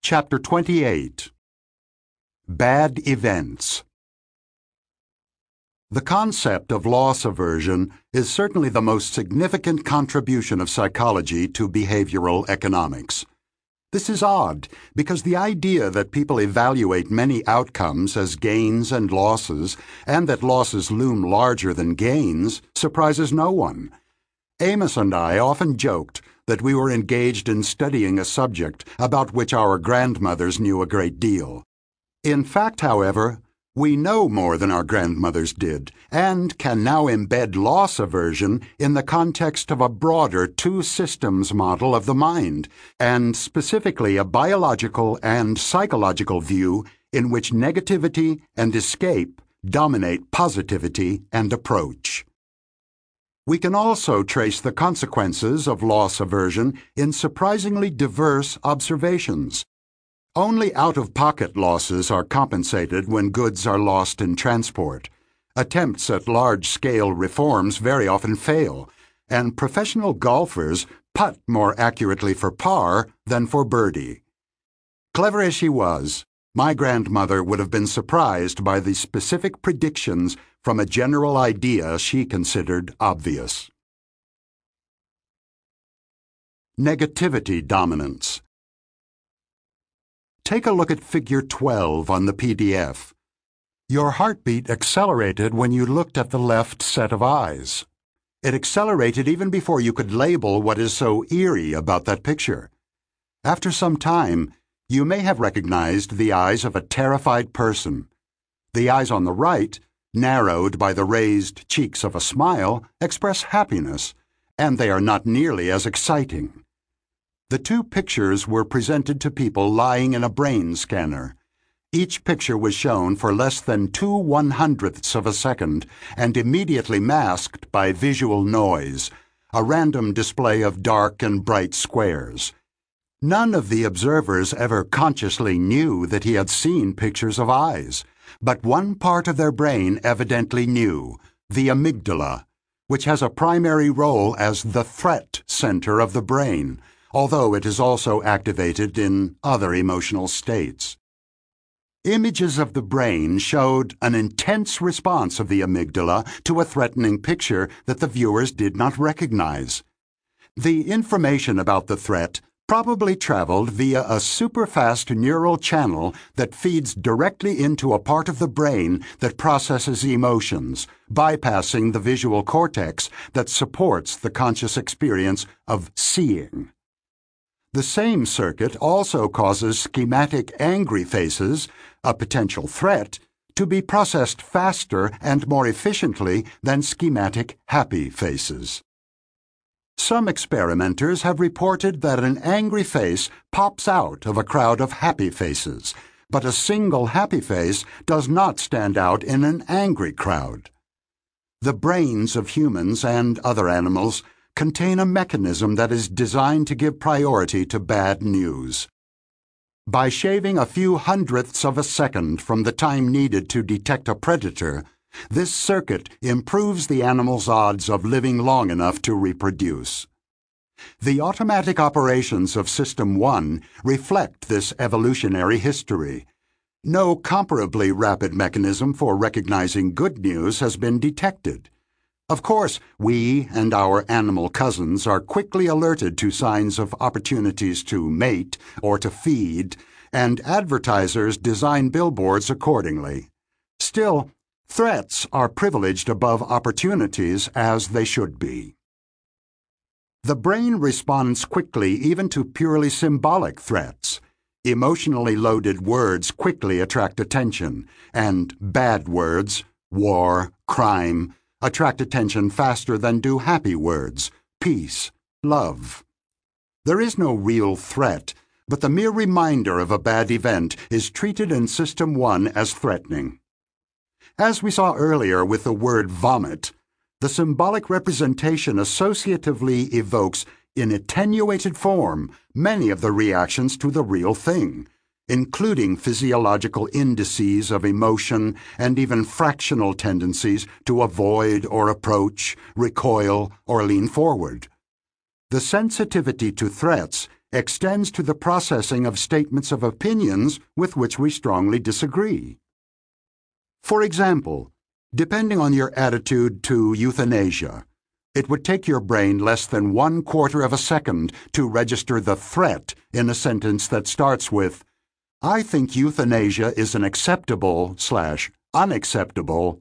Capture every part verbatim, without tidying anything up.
Chapter twenty-eight. Bad Events. The concept of loss aversion is certainly the most significant contribution of psychology to behavioral economics. This is odd because the idea that people evaluate many outcomes as gains and losses, and that losses loom larger than gains, surprises no one. Amos and I often joked that we were engaged in studying a subject about which our grandmothers knew a great deal. In fact, however, we know more than our grandmothers did, and can now embed loss aversion in the context of a broader two-systems model of the mind, and specifically a biological and psychological view in which negativity and escape dominate positivity and approach. We can also trace the consequences of loss aversion in surprisingly diverse observations. Only out-of-pocket losses are compensated when goods are lost in transport. Attempts at large-scale reforms very often fail, and professional golfers putt more accurately for par than for birdie. Clever as she was, my grandmother would have been surprised by the specific predictions from a general idea she considered obvious. Negativity dominance. Take a look at Figure twelve on the P D F. Your heartbeat accelerated when you looked at the left set of eyes. It accelerated even before you could label what is so eerie about that picture. After some time, you may have recognized the eyes of a terrified person. The eyes on the right, narrowed by the raised cheeks of a smile, express happiness, and they are not nearly as exciting. The two pictures were presented to people lying in a brain scanner. Each picture was shown for less than two one-hundredths of a second and immediately masked by visual noise, a random display of dark and bright squares. None of the observers ever consciously knew that he had seen pictures of eyes, but one part of their brain evidently knew, the amygdala, which has a primary role as the threat center of the brain, although it is also activated in other emotional states. Images of the brain showed an intense response of the amygdala to a threatening picture that the viewers did not recognize. The information about the threat probably traveled via a superfast neural channel that feeds directly into a part of the brain that processes emotions, bypassing the visual cortex that supports the conscious experience of seeing. The same circuit also causes schematic angry faces, a potential threat, to be processed faster and more efficiently than schematic happy faces. Some experimenters have reported that an angry face pops out of a crowd of happy faces, but a single happy face does not stand out in an angry crowd. The brains of humans and other animals contain a mechanism that is designed to give priority to bad news. By shaving a few hundredths of a second from the time needed to detect a predator, this circuit improves the animal's odds of living long enough to reproduce. The automatic operations of System one reflect this evolutionary history. No comparably rapid mechanism for recognizing good news has been detected. Of course, we and our animal cousins are quickly alerted to signs of opportunities to mate or to feed, and advertisers design billboards accordingly. Still, threats are privileged above opportunities, as they should be. The brain responds quickly even to purely symbolic threats. Emotionally loaded words quickly attract attention, and bad words, war, crime, attract attention faster than do happy words, peace, love. There is no real threat, but the mere reminder of a bad event is treated in System one as threatening. As we saw earlier with the word vomit, the symbolic representation associatively evokes, in attenuated form, many of the reactions to the real thing, including physiological indices of emotion and even fractional tendencies to avoid or approach, recoil, or lean forward. The sensitivity to threats extends to the processing of statements of opinions with which we strongly disagree. For example, depending on your attitude to euthanasia, it would take your brain less than one quarter of a second to register the threat in a sentence that starts with, "I think euthanasia is an acceptable slash unacceptable."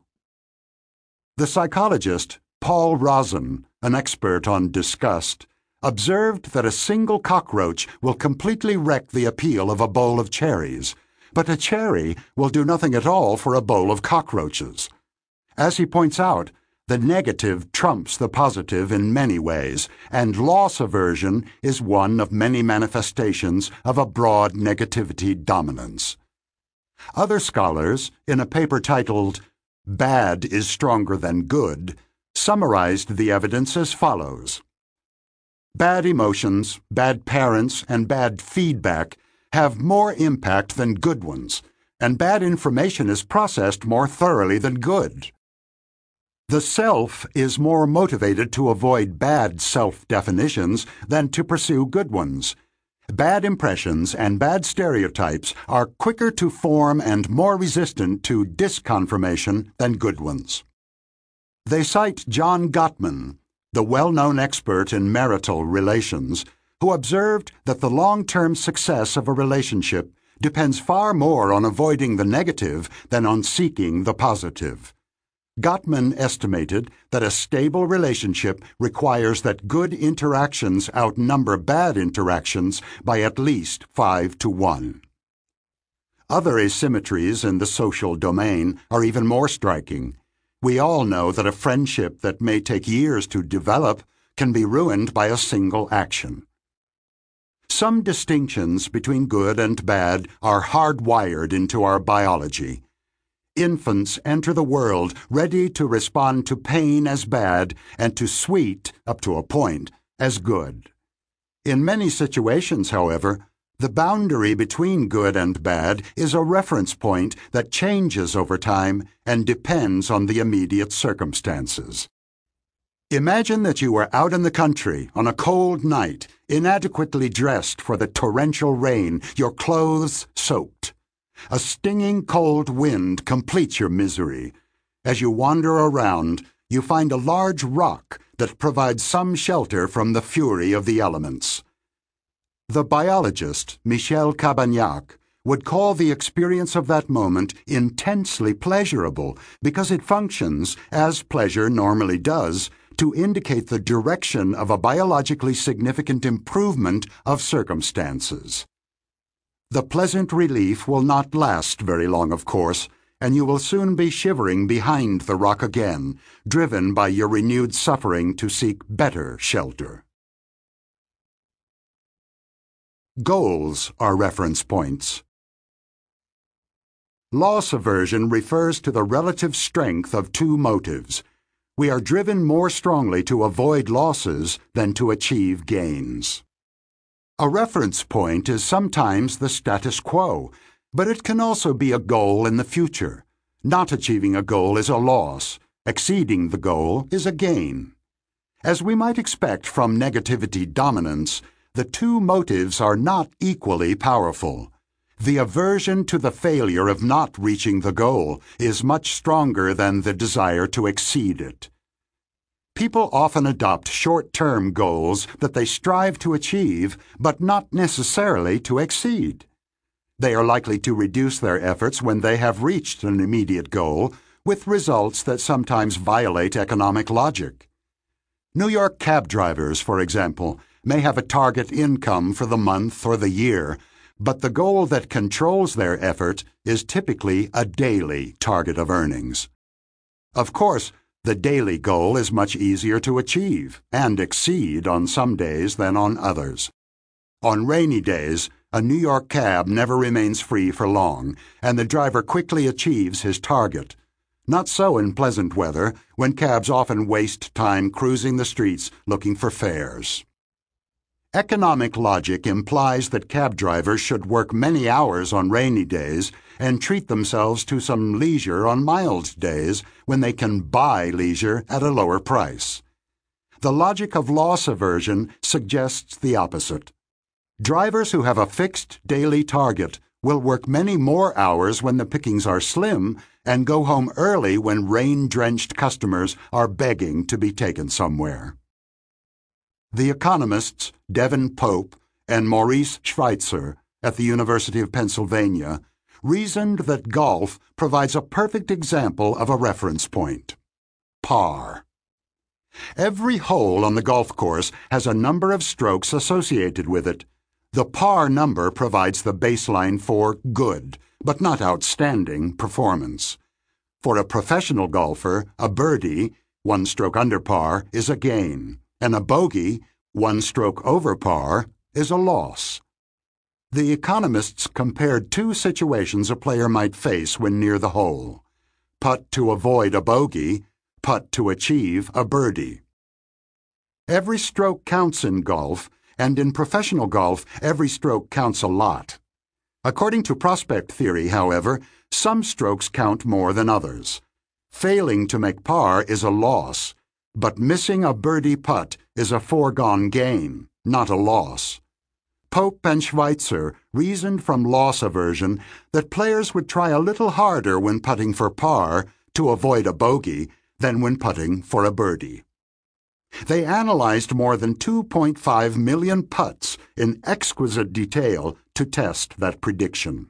The psychologist Paul Rozin, an expert on disgust, observed that a single cockroach will completely wreck the appeal of a bowl of cherries, but a cherry will do nothing at all for a bowl of cockroaches. As he points out, the negative trumps the positive in many ways, and loss aversion is one of many manifestations of a broad negativity dominance. Other scholars, in a paper titled "Bad is Stronger Than Good," summarized the evidence as follows. Bad emotions, bad parents, and bad feedback have more impact than good ones, and bad information is processed more thoroughly than good. The self is more motivated to avoid bad self-definitions than to pursue good ones. Bad impressions and bad stereotypes are quicker to form and more resistant to disconfirmation than good ones. They cite John Gottman, the well-known expert in marital relations, who observed that the long-term success of a relationship depends far more on avoiding the negative than on seeking the positive. Gottman estimated that a stable relationship requires that good interactions outnumber bad interactions by at least five to one. Other asymmetries in the social domain are even more striking. We all know that a friendship that may take years to develop can be ruined by a single action. Some distinctions between good and bad are hardwired into our biology. Infants enter the world ready to respond to pain as bad and to sweet, up to a point, as good. In many situations, however, the boundary between good and bad is a reference point that changes over time and depends on the immediate circumstances. Imagine that you are out in the country on a cold night, inadequately dressed for the torrential rain, your clothes soaked. A stinging cold wind completes your misery. As you wander around, you find a large rock that provides some shelter from the fury of the elements. The biologist, Michel Cabagnac, would call the experience of that moment intensely pleasurable because it functions, as pleasure normally does, to indicate the direction of a biologically significant improvement of circumstances. The pleasant relief will not last very long, of course, and you will soon be shivering behind the rock again, driven by your renewed suffering to seek better shelter. Goals are reference points. Loss aversion refers to the relative strength of two motives. We are driven more strongly to avoid losses than to achieve gains. A reference point is sometimes the status quo, but it can also be a goal in the future. Not achieving a goal is a loss. Exceeding the goal is a gain. As we might expect from negativity dominance, the two motives are not equally powerful. The aversion to the failure of not reaching the goal is much stronger than the desire to exceed it. People often adopt short-term goals that they strive to achieve, but not necessarily to exceed. They are likely to reduce their efforts when they have reached an immediate goal, with results that sometimes violate economic logic. New York cab drivers, for example, may have a target income for the month or the year, but the goal that controls their effort is typically a daily target of earnings. Of course, the daily goal is much easier to achieve and exceed on some days than on others. On rainy days, a New York cab never remains free for long, and the driver quickly achieves his target. Not so in pleasant weather, when cabs often waste time cruising the streets looking for fares. Economic logic implies that cab drivers should work many hours on rainy days and treat themselves to some leisure on mild days when they can buy leisure at a lower price. The logic of loss aversion suggests the opposite. Drivers who have a fixed daily target will work many more hours when the pickings are slim and go home early when rain-drenched customers are begging to be taken somewhere. The economists Devin Pope and Maurice Schweitzer at the University of Pennsylvania reasoned that golf provides a perfect example of a reference point: par. Every hole on the golf course has a number of strokes associated with it. The par number provides the baseline for good, but not outstanding, performance. For a professional golfer, a birdie, one stroke under par, is a gain, and a bogey, one stroke over par, is a loss. The economists compared two situations a player might face when near the hole: putt to avoid a bogey, putt to achieve a birdie. Every stroke counts in golf, and in professional golf, every stroke counts a lot. According to prospect theory, however, some strokes count more than others. Failing to make par is a loss, but missing a birdie putt is a foregone gain, not a loss. Pope and Schweitzer reasoned from loss aversion that players would try a little harder when putting for par to avoid a bogey than when putting for a birdie. They analyzed more than two point five million putts in exquisite detail to test that prediction.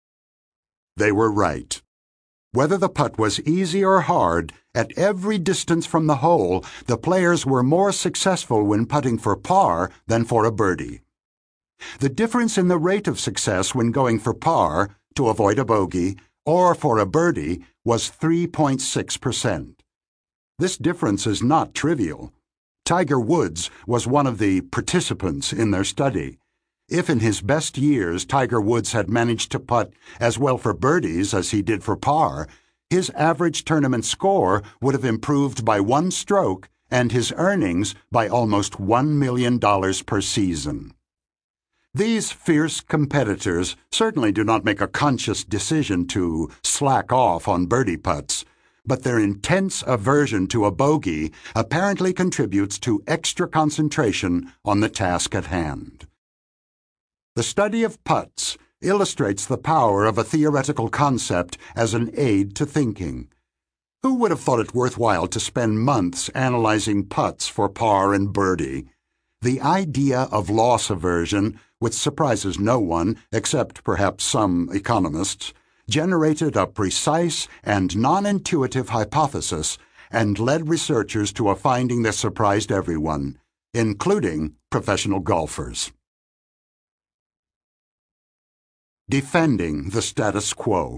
They were right. Whether the putt was easy or hard, at every distance from the hole, the players were more successful when putting for par than for a birdie. The difference in the rate of success when going for par, to avoid a bogey, or for a birdie was three point six percent. This difference is not trivial. Tiger Woods was one of the participants in their study. If in his best years Tiger Woods had managed to putt as well for birdies as he did for par, his average tournament score would have improved by one stroke and his earnings by almost one million dollars per season. These fierce competitors certainly do not make a conscious decision to slack off on birdie putts, but their intense aversion to a bogey apparently contributes to extra concentration on the task at hand. The study of putts illustrates the power of a theoretical concept as an aid to thinking. Who would have thought it worthwhile to spend months analyzing putts for par and birdie? The idea of loss aversion, which surprises no one except perhaps some economists, generated a precise and non-intuitive hypothesis and led researchers to a finding that surprised everyone, including professional golfers. Defending the status quo.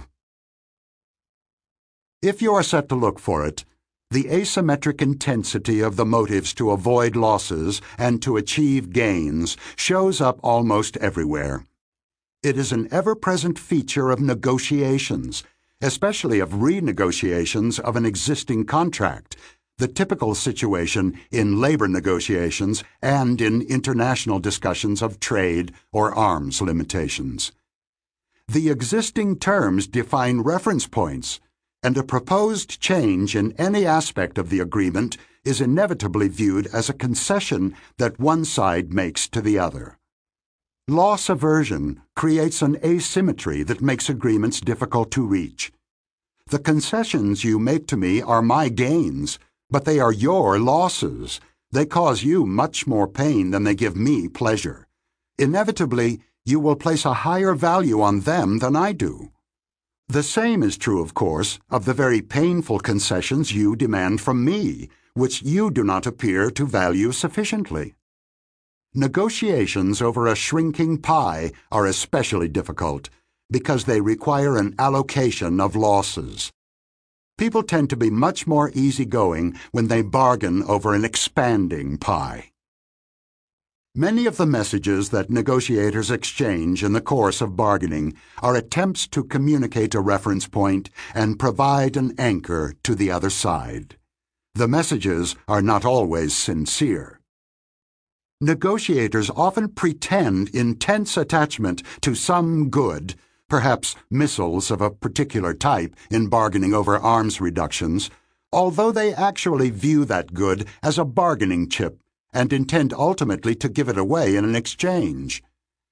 If you are set to look for it, the asymmetric intensity of the motives to avoid losses and to achieve gains shows up almost everywhere. It is an ever-present feature of negotiations, especially of renegotiations of an existing contract, the typical situation in labor negotiations and in international discussions of trade or arms limitations. The existing terms define reference points, and a proposed change in any aspect of the agreement is inevitably viewed as a concession that one side makes to the other. Loss aversion creates an asymmetry that makes agreements difficult to reach. The concessions you make to me are my gains, but they are your losses. They cause you much more pain than they give me pleasure. Inevitably, you will place a higher value on them than I do. The same is true, of course, of the very painful concessions you demand from me, which you do not appear to value sufficiently. Negotiations over a shrinking pie are especially difficult because they require an allocation of losses. People tend to be much more easygoing when they bargain over an expanding pie. Many of the messages that negotiators exchange in the course of bargaining are attempts to communicate a reference point and provide an anchor to the other side. The messages are not always sincere. Negotiators often pretend intense attachment to some good, perhaps missiles of a particular type in bargaining over arms reductions, although they actually view that good as a bargaining chip and intend ultimately to give it away in an exchange.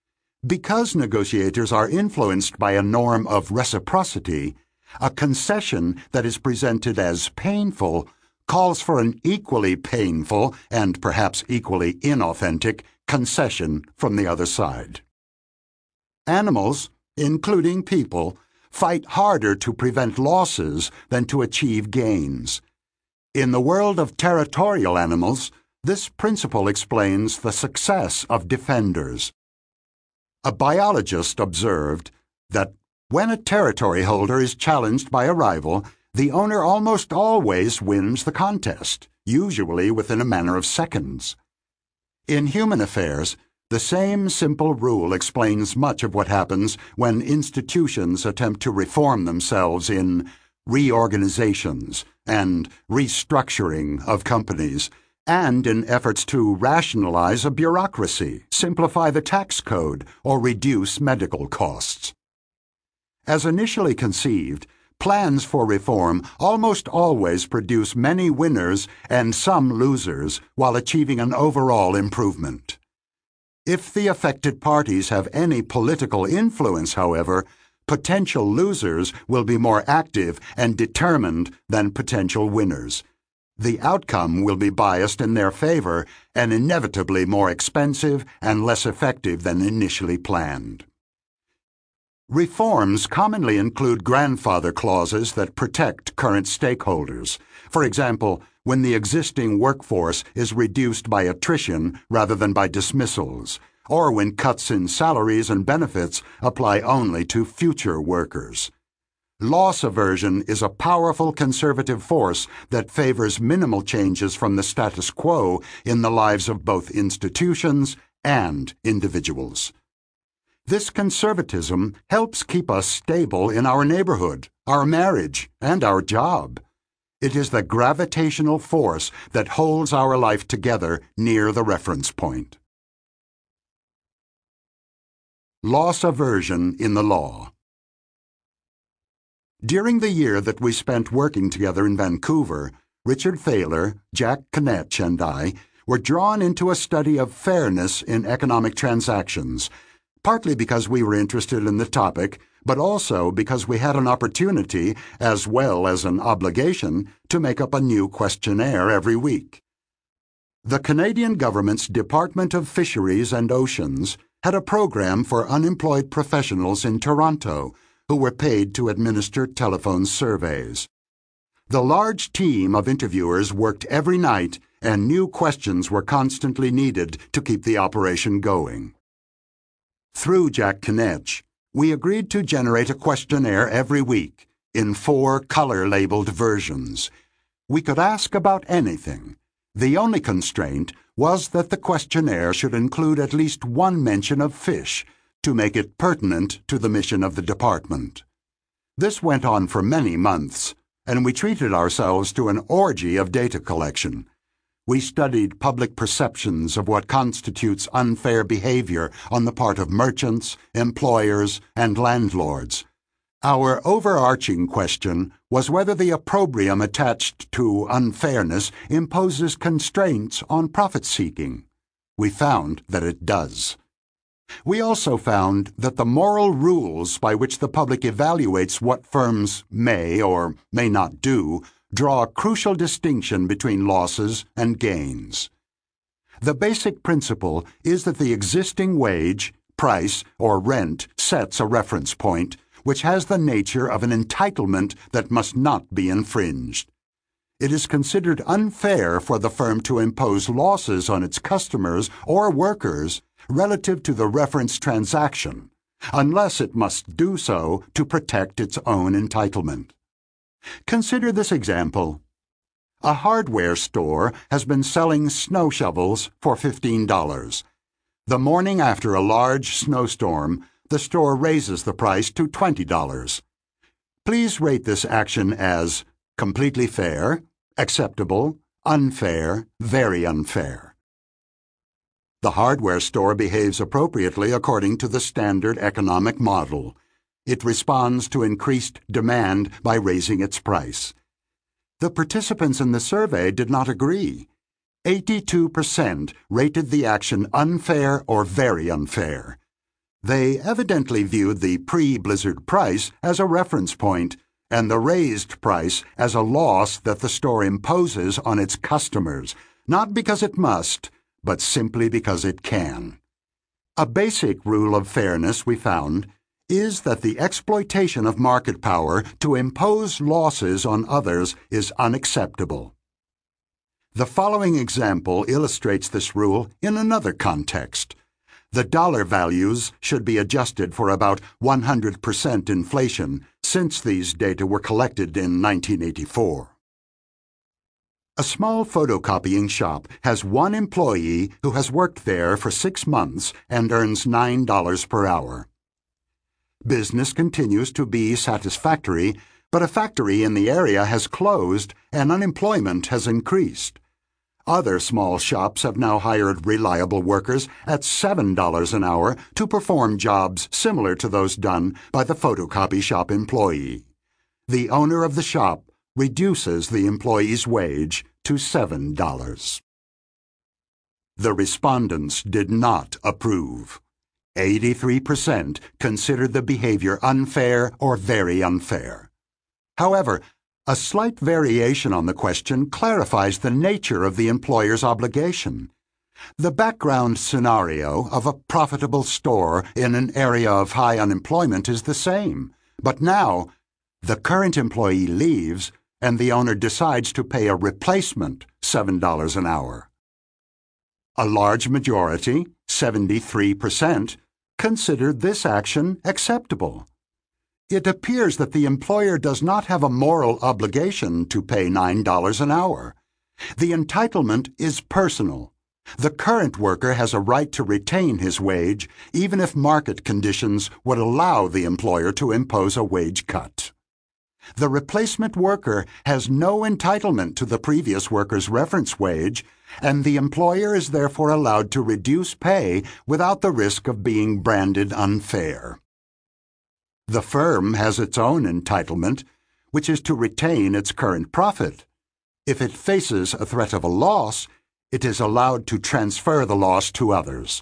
Because negotiators are influenced by a norm of reciprocity, a concession that is presented as painful calls for an equally painful and perhaps equally inauthentic concession from the other side. Animals, including people, fight harder to prevent losses than to achieve gains. In the world of territorial animals, this principle explains the success of defenders. A biologist observed that when a territory holder is challenged by a rival, the owner almost always wins the contest, usually within a matter of seconds. In human affairs, the same simple rule explains much of what happens when institutions attempt to reform themselves in reorganizations and restructuring of companies, and in efforts to rationalize a bureaucracy, simplify the tax code, or reduce medical costs. As initially conceived, plans for reform almost always produce many winners and some losers while achieving an overall improvement. If the affected parties have any political influence, however, potential losers will be more active and determined than potential winners. The outcome will be biased in their favor and inevitably more expensive and less effective than initially planned. Reforms commonly include grandfather clauses that protect current stakeholders. For example, when the existing workforce is reduced by attrition rather than by dismissals, or when cuts in salaries and benefits apply only to future workers. Loss aversion is a powerful conservative force that favors minimal changes from the status quo in the lives of both institutions and individuals. This conservatism helps keep us stable in our neighborhood, our marriage, and our job. It is the gravitational force that holds our life together near the reference point. Loss aversion in the law. During the year that we spent working together in Vancouver, Richard Thaler, Jack Knetch, and I were drawn into a study of fairness in economic transactions, partly because we were interested in the topic, but also because we had an opportunity, as well as an obligation, to make up a new questionnaire every week. The Canadian government's Department of Fisheries and Oceans had a program for unemployed professionals in Toronto who were paid to administer telephone surveys. The large team of interviewers worked every night, and new questions were constantly needed to keep the operation going. Through Jack Knetch, we agreed to generate a questionnaire every week in four color-labeled versions. We could ask about anything. The only constraint was that the questionnaire should include at least one mention of fish to make it pertinent to the mission of the department. This went on for many months, and we treated ourselves to an orgy of data collection. We studied public perceptions of what constitutes unfair behavior on the part of merchants, employers, and landlords. Our overarching question was whether the opprobrium attached to unfairness imposes constraints on profit-seeking. We found that it does. We also found that the moral rules by which the public evaluates what firms may or may not do draw a crucial distinction between losses and gains. The basic principle is that the existing wage, price, or rent sets a reference point, which has the nature of an entitlement that must not be infringed. It is considered unfair for the firm to impose losses on its customers or workers relative to the reference transaction, unless it must do so to protect its own entitlement. Consider this example. A hardware store has been selling snow shovels for fifteen dollars. The morning after a large snowstorm, the store raises the price to twenty dollars. Please rate this action as completely fair, acceptable, unfair, very unfair. The hardware store behaves appropriately according to the standard economic model. It responds to increased demand by raising its price. The participants in the survey did not agree. eighty-two percent rated the action unfair or very unfair. They evidently viewed the pre-Blizzard price as a reference point and the raised price as a loss that the store imposes on its customers, not because it must, but simply because it can. A basic rule of fairness, we found, is that the exploitation of market power to impose losses on others is unacceptable. The following example illustrates this rule in another context. The dollar values should be adjusted for about one hundred percent inflation, since these data were collected in nineteen eighty-four. A small photocopying shop has one employee who has worked there for six months and earns nine dollars per hour. Business continues to be satisfactory, but a factory in the area has closed and unemployment has increased. Other small shops have now hired reliable workers at seven dollars an hour to perform jobs similar to those done by the photocopy shop employee. The owner of the shop reduces the employee's wage to seven dollars. The respondents did not approve. eighty-three percent considered the behavior unfair or very unfair. However, a slight variation on the question clarifies the nature of the employer's obligation. The background scenario of a profitable store in an area of high unemployment is the same, but now the current employee leaves and the owner decides to pay a replacement seven dollars an hour. A large majority, seventy-three percent, considered this action acceptable. It appears that the employer does not have a moral obligation to pay nine dollars an hour. The entitlement is personal. The current worker has a right to retain his wage, even if market conditions would allow the employer to impose a wage cut. The replacement worker has no entitlement to the previous worker's reference wage, and the employer is therefore allowed to reduce pay without the risk of being branded unfair. The firm has its own entitlement, which is to retain its current profit. If it faces a threat of a loss, it is allowed to transfer the loss to others.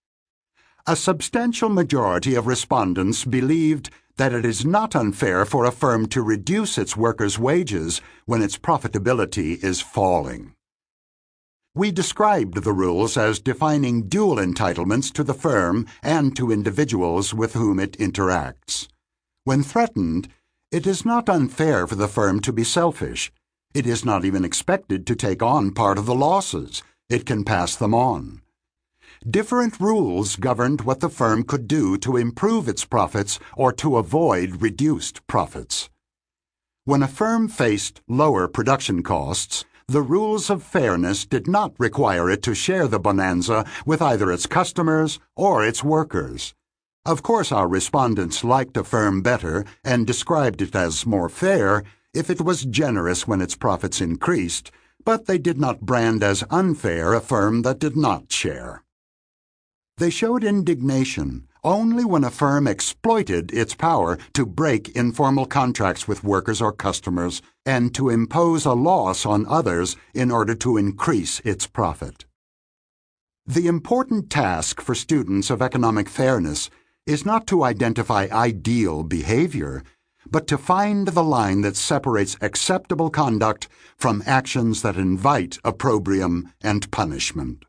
A substantial majority of respondents believed that it is not unfair for a firm to reduce its workers' wages when its profitability is falling. We described the rules as defining dual entitlements to the firm and to individuals with whom it interacts. When threatened, it is not unfair for the firm to be selfish. It is not even expected to take on part of the losses. It can pass them on. Different rules governed what the firm could do to improve its profits or to avoid reduced profits. When a firm faced lower production costs, the rules of fairness did not require it to share the bonanza with either its customers or its workers. Of course, our respondents liked a firm better and described it as more fair if it was generous when its profits increased, but they did not brand as unfair a firm that did not share. They showed indignation only when a firm exploited its power to break informal contracts with workers or customers and to impose a loss on others in order to increase its profit. The important task for students of economic fairness is not to identify ideal behavior, but to find the line that separates acceptable conduct from actions that invite opprobrium and punishment.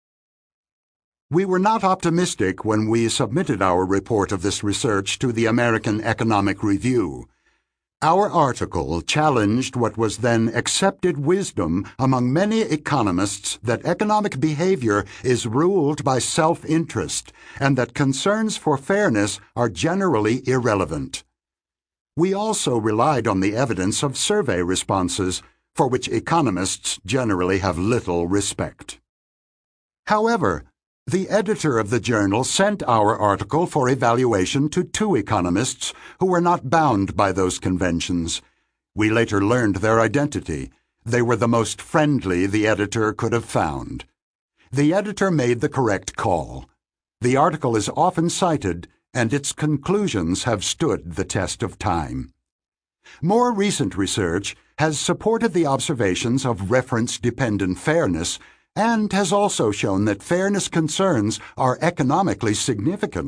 We were not optimistic when we submitted our report of this research to the American Economic Review. Our article challenged what was then accepted wisdom among many economists that economic behavior is ruled by self-interest and that concerns for fairness are generally irrelevant. We also relied on the evidence of survey responses, for which economists generally have little respect. However, the editor of the journal sent our article for evaluation to two economists who were not bound by those conventions. We later learned their identity. They were the most friendly the editor could have found. The editor made the correct call. The article is often cited, and its conclusions have stood the test of time. More recent research has supported the observations of reference-dependent fairness and has also shown that fairness concerns are economically significant.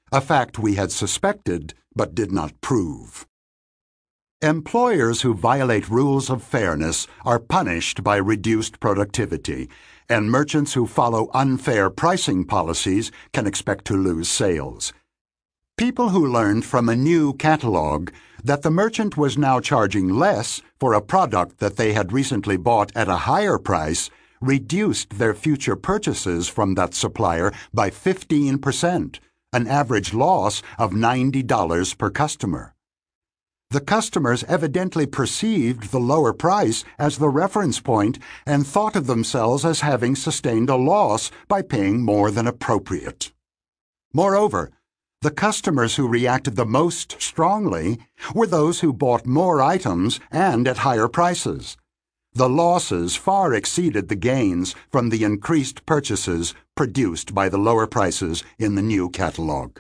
a fact we had suspected but did not prove. Employers who violate rules of fairness are punished by reduced productivity, and merchants who follow unfair pricing policies can expect to lose sales. People who learned from a new catalog that the merchant was now charging less for a product that they had recently bought at a higher price reduced their future purchases from that supplier by fifteen percent, an average loss of ninety dollars per customer. The customers evidently perceived the lower price as the reference point and thought of themselves as having sustained a loss by paying more than appropriate. Moreover, the customers who reacted the most strongly were those who bought more items and at higher prices. The losses far exceeded the gains from the increased purchases produced by the lower prices in the new catalog.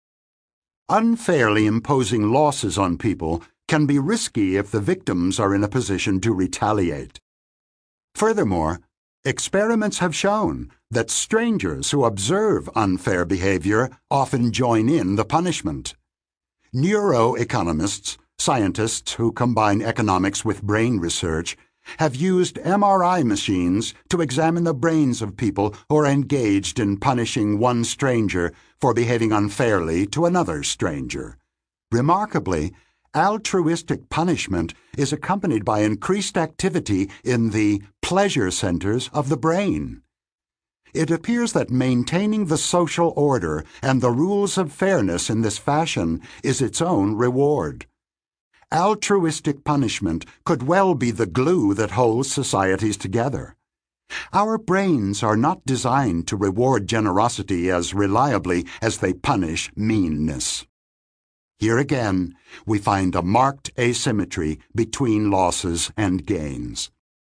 Unfairly imposing losses on people can be risky if the victims are in a position to retaliate. Furthermore, experiments have shown that strangers who observe unfair behavior often join in the punishment. Neuroeconomists, scientists who combine economics with brain research, have used M R I machines to examine the brains of people who are engaged in punishing one stranger for behaving unfairly to another stranger. Remarkably, altruistic punishment is accompanied by increased activity in the pleasure centers of the brain. It appears that maintaining the social order and the rules of fairness in this fashion is its own reward. Altruistic punishment could well be the glue that holds societies together. Our brains are not designed to reward generosity as reliably as they punish meanness. Here again, we find a marked asymmetry between losses and gains.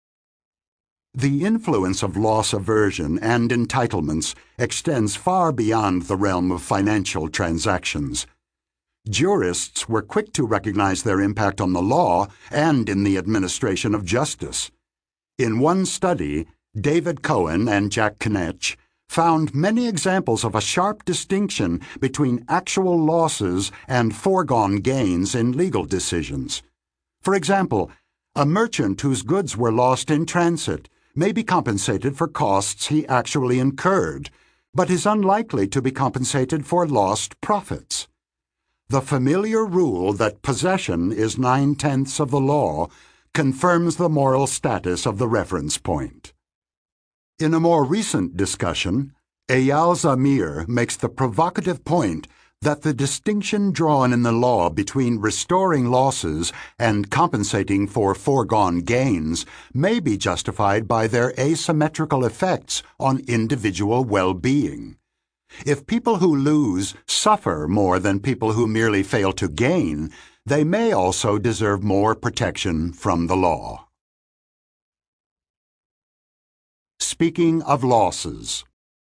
The influence of loss aversion and entitlements extends far beyond the realm of financial transactions. Jurists were quick to recognize their impact on the law and in the administration of justice. In one study, David Cohen and Jack Knetch found many examples of a sharp distinction between actual losses and foregone gains in legal decisions. For example, a merchant whose goods were lost in transit may be compensated for costs he actually incurred, but is unlikely to be compensated for lost profits. The familiar rule that possession is nine-tenths of the law confirms the moral status of the reference point. In a more recent discussion, Eyal Zamir makes the provocative point that the distinction drawn in the law between restoring losses and compensating for foregone gains may be justified by their asymmetrical effects on individual well-being. If people who lose suffer more than people who merely fail to gain, they may also deserve more protection from the law. Speaking of losses.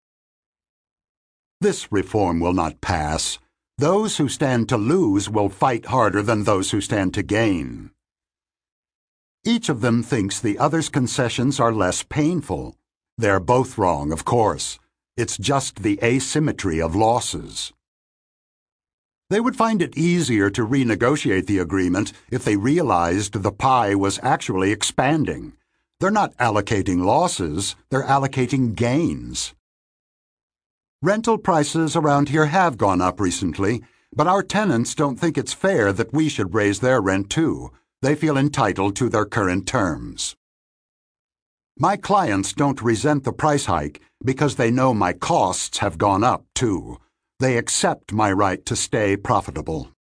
This reform will not pass. Those who stand to lose will fight harder than those who stand to gain. Each of them thinks the other's concessions are less painful. They're both wrong, of course. It's just the asymmetry of losses. They would find it easier to renegotiate the agreement if they realized the pie was actually expanding. They're not allocating losses, they're allocating gains. Rental prices around here have gone up recently, but our tenants don't think it's fair that we should raise their rent too. They feel entitled to their current terms. My clients don't resent the price hike because they know my costs have gone up too. They accept my right to stay profitable.